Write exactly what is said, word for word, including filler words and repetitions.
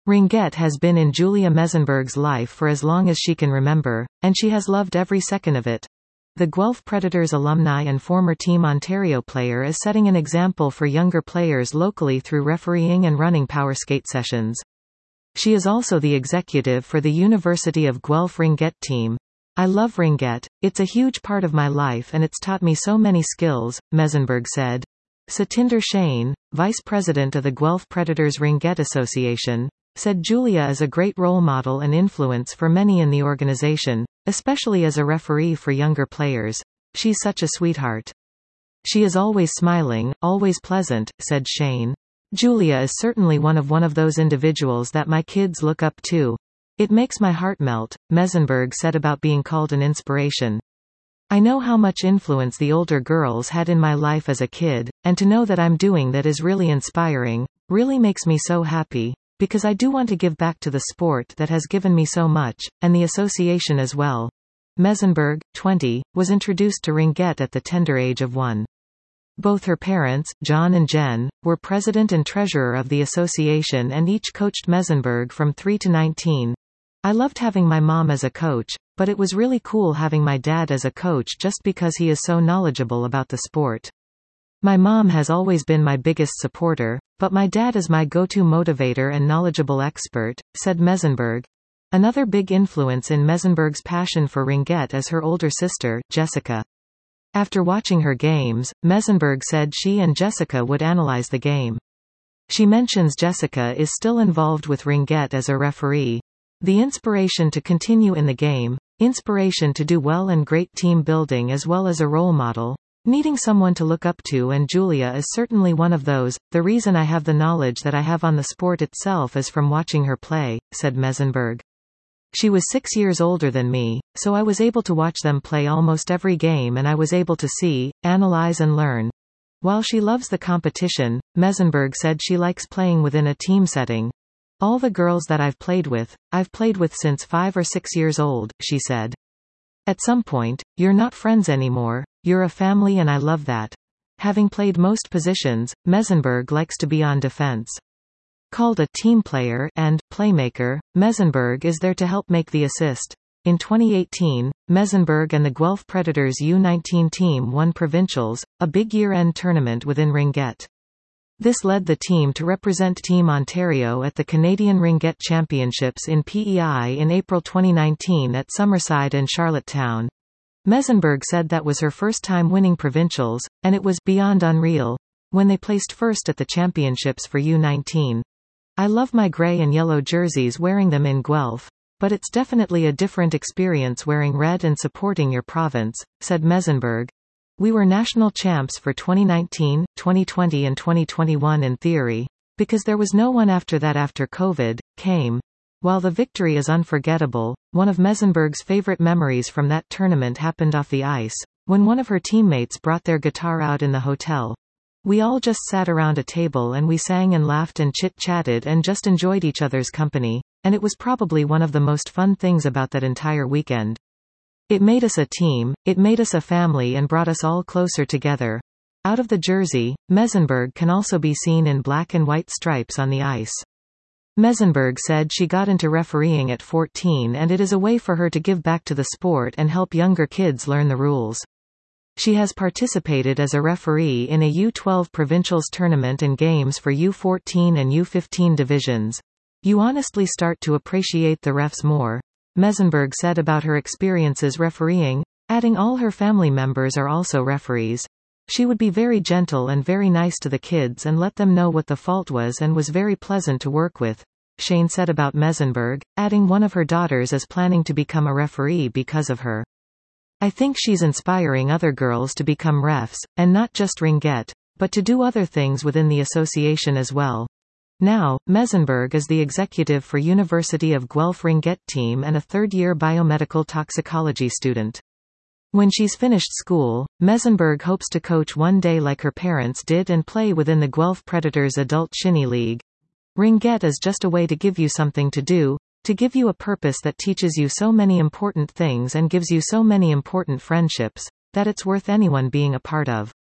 Ringette has been in Julia Mesenberg's life for as long as she can remember, and she has loved every second of it. The Guelph Predators alumni and former Team Ontario player is setting an example for younger players locally through refereeing and running power skate sessions. She is also the executive for the University of Guelph Ringette team. I love Ringette, it's a huge part of my life and it's taught me so many skills, Mesenberg said. Satinder Shane, vice president of the Guelph Predators Ringette Association, said Julia is a great role model and influence for many in the organization, especially as a referee for younger players. She's such a sweetheart. She is always smiling, always pleasant, said Shane. Julia is certainly one of one of those individuals that my kids look up to. It makes my heart melt, Mesenberg said about being called an inspiration. I know how much influence the older girls had in my life as a kid, and to know that I'm doing that is really inspiring, really makes me so happy, because I do want to give back to the sport that has given me so much, and the association as well. Mesenberg, twenty, was introduced to Ringette at the tender age of one. Both her parents, John and Jen, were president and treasurer of the association and each coached Mesenberg from three to nineteen. I loved having my mom as a coach, but it was really cool having my dad as a coach just because he is so knowledgeable about the sport. My mom has always been my biggest supporter, but my dad is my go-to motivator and knowledgeable expert, said Mesenberg. Another big influence in Mesenberg's passion for Ringette is her older sister, Jessica. After watching her games, Mesenberg said she and Jessica would analyze the game. She mentions Jessica is still involved with Ringette as a referee. The inspiration to continue in the game, inspiration to do well and great team building as well as a role model. Needing someone to look up to, and Julia is certainly one of those. The reason I have the knowledge that I have on the sport itself is from watching her play, said Mesenberg. She was six years older than me, so I was able to watch them play almost every game and I was able to see, analyze and learn. While she loves the competition, Mesenberg said she likes playing within a team setting. All the girls that I've played with, I've played with since five or six years old, she said. At some point, you're not friends anymore, you're a family and I love that. Having played most positions, Mesenberg likes to be on defense. Called a team player and playmaker, Mesenberg is there to help make the assist. In twenty eighteen, Mesenberg and the Guelph Predators U nineteen team won provincials, a big year-end tournament within Ringette. This led the team to represent Team Ontario at the Canadian Ringette Championships in P E I in April twenty nineteen at Summerside and Charlottetown. Mesenberg said that was her first time winning provincials, and it was beyond unreal when they placed first at the championships for U nineteen. I love my gray and yellow jerseys wearing them in Guelph, but it's definitely a different experience wearing red and supporting your province, said Mesenberg. We were national champs for twenty nineteen, twenty twenty and twenty twenty-one in theory, because there was no one after that after COVID came. While the victory is unforgettable, one of Mesenberg's favorite memories from that tournament happened off the ice, when one of her teammates brought their guitar out in the hotel. We all just sat around a table and we sang and laughed and chit-chatted and just enjoyed each other's company, and it was probably one of the most fun things about that entire weekend. It made us a team, it made us a family and brought us all closer together. Out of the jersey, Mesenberg can also be seen in black and white stripes on the ice. Mesenberg said she got into refereeing at fourteen and it is a way for her to give back to the sport and help younger kids learn the rules. She has participated as a referee in a U twelve provincials tournament and games for U fourteen and U fifteen divisions. You honestly start to appreciate the refs more, Mesenberg said about her experiences refereeing, adding all her family members are also referees. She would be very gentle and very nice to the kids and let them know what the fault was and was very pleasant to work with, Shane said about Mesenberg, adding one of her daughters is planning to become a referee because of her. I think she's inspiring other girls to become refs, and not just Ringette, but to do other things within the association as well. Now, Mesenberg is the executive for University of Guelph Ringette team and a third-year biomedical toxicology student. When she's finished school, Mesenberg hopes to coach one day like her parents did and play within the Guelph Predators Adult Shinny League. Ringette is just a way to give you something to do, to give you a purpose that teaches you so many important things and gives you so many important friendships, that it's worth anyone being a part of.